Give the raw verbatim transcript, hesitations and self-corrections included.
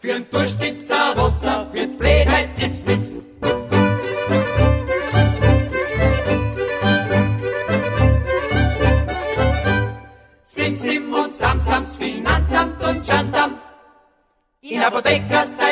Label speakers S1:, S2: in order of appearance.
S1: Für ein Durst gibt's ein Wasser, für die Blödheit gibt's nix. Sim, Sim und Samsams, Finanzamt und Gendarm. In Apotheker sei